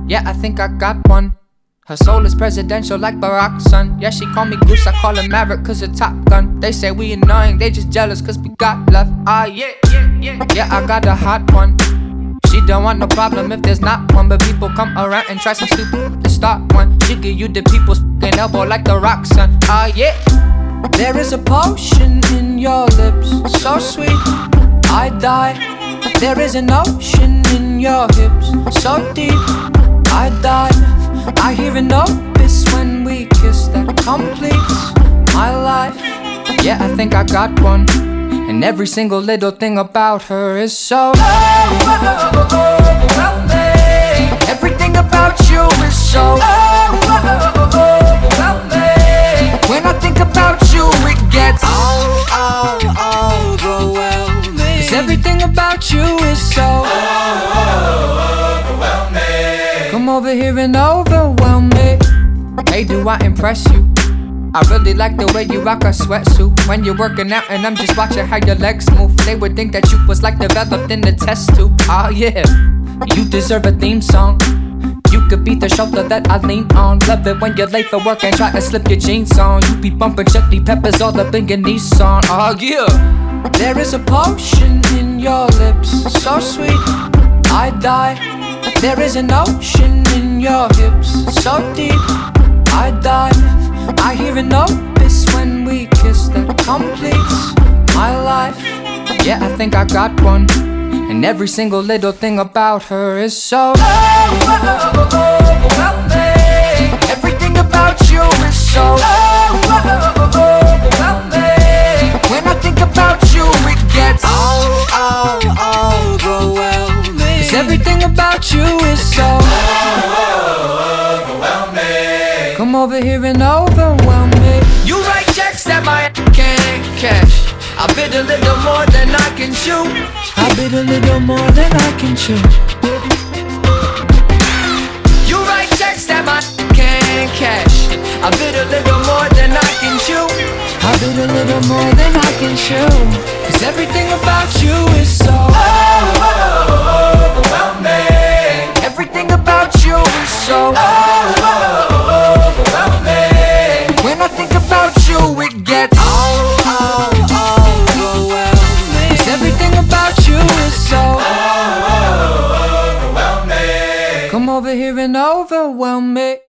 Yeah, I think I got one. Her soul is presidential like Barack's son. Yeah, she call me Goose, I call her Maverick cause of Top Gun. They say we annoying, they just jealous cause we got love. Yeah, I got a hot one. She don't want no problem if there's not one, but people come around and try some stupid to start one. She give you the people's fucking elbow like the rock, son. Yeah. There is a potion in your lips, so sweet, I die. There is an ocean in your hips, so deep, I dive. I hear an opus when we kiss that completes my life. Yeah, I think I got one. And every single little thing about her is so overwhelming. Everything about you is so overwhelming. When I think about you, it gets overwhelming. 'Cause everything about you is so overwhelming. Come over here and overwhelm me. Hey, do I impress you? I really like the way you rock a sweatsuit when you're working out and I'm just watching how your legs move. They would think that you was like developed in the test tube. Yeah, you deserve a theme song. You could be the shoulder that I lean on. Love it when you're late for work and try to slip your jeans on. You be bumping chili peppers all up in your Nissan. Yeah. There is a potion in your lips, so sweet, I die. There is an ocean in your hips, so deep, I dive. I hear an opus when we kiss that completes my life. Yeah, I think I got one. And every single little thing about her is so overwhelming. Everything about you is so overwhelming. When I think about you, it gets overwhelming. 'Cause everything about you is so overwhelming. Come over here and overwhelm me. You write checks that my can't cash. I bid a little more than I can chew. I bid a little more than I can chew. You write checks that my can't cash. I bid a little more than I can chew. I bid a little more than I can chew. 'Cause everything about you is so overwhelming. Everything about you is so